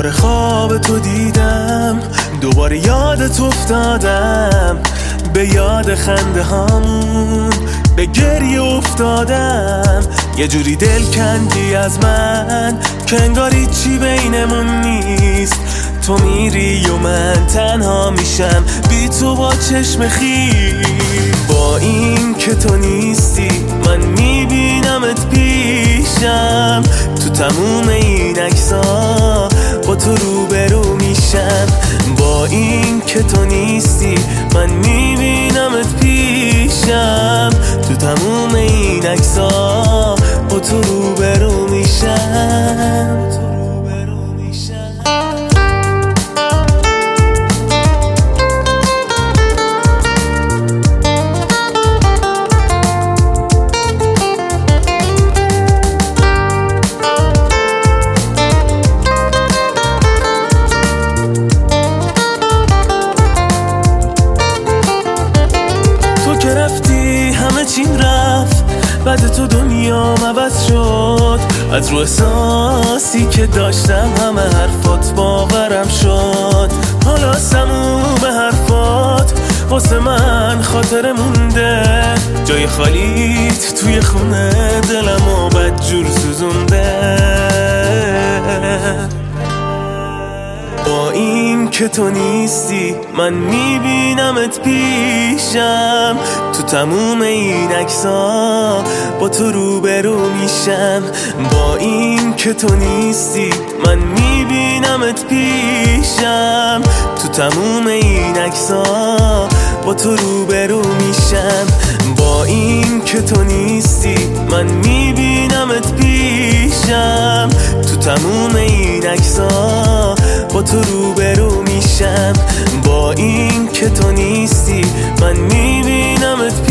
دوباره خواب تو دیدم، دوباره یادت افتادم، به یاد خنده هامون به گریه افتادم. یه جوری دل کندی از من که انگاری چی بینمون نیست. تو میری و من تنها میشم بی تو با چشم خیر. با این که تو نیستی من میبینمت پیشم، تو تموم این عکس‌ها با تو روبرو میشم. با این که تو نیستی من میبینمت پیشم، تو تموم این عکس‌ها با تو روبرو میشم. همه چیم رفت، بعد تو دنیا عوض شد. از رو احساسی که داشتم همه حرفات باورم شد. حالا تموم حرفات واسه من خاطره مونده، جای خالیت توی خونه دلمو بدجور سوزونده. با این که تو نیستی من میبینمت پیشم، تو تموم این عکس‌ها با تو روبرو میشم. با این که تو نیستی من میبینمت پیشم، تو تموم این عکس‌ها با تو روبرو میشم. با این که تو نیستی من میبینمت پیشم، تو تموم این عکس‌ها با تو روبرو میشم. با این که تو نیستی من میبینمت